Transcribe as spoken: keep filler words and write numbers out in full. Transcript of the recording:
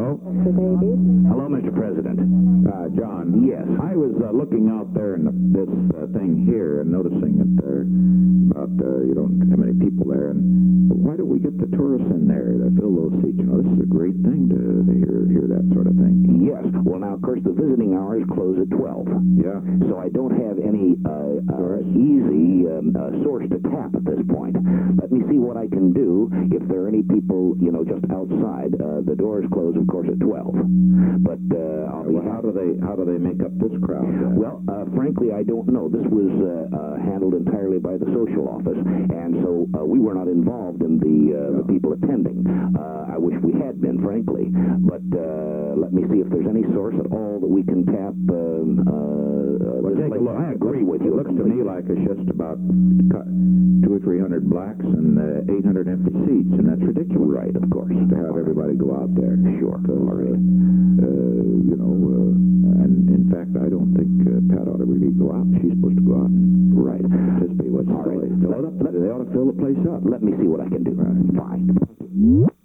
Hello? Mister Davies? Hello, Mister President. Uh, John. Yes. I was uh, looking out there in the, this uh, thing here and noticing that there about uh, you don't have many people there. And why don't we get the tourists in there to fill those seats? You know, this is a great thing to, to hear hear that sort of thing. Yes. Well, now, of course, the visiting hours close at twelve. Yeah. So I don't have any uh, uh, easy um, uh, source to tap at this point. Let me see what I can do if there are any people, you know, just outside. Uh, the doors close, of course, at twelve. But uh, I'll be Well, how do they how do they make up this crowd? Then? Well, uh, frankly, I don't know. This was uh, uh, handled entirely by the social office, and so uh, we were not involved in the uh, the people attending. Uh, I wish we had been, frankly. But uh, let me see if there's any source at all that we can tap. Um, uh, well, this take a place. look. I agree with you. It looks to me like it's just about two or three hundred blacks and uh, eight hundred empty seats, and that's ridiculous. Right, of course. To have everybody go out there. Sure. All right. Uh, you know, uh, and in fact, I don't think uh, Pat ought to really go out. She's supposed to go out and Right. participate. What's All right. Fill it up. They ought to fill the place up. Let me see what I can do. Right. Fine.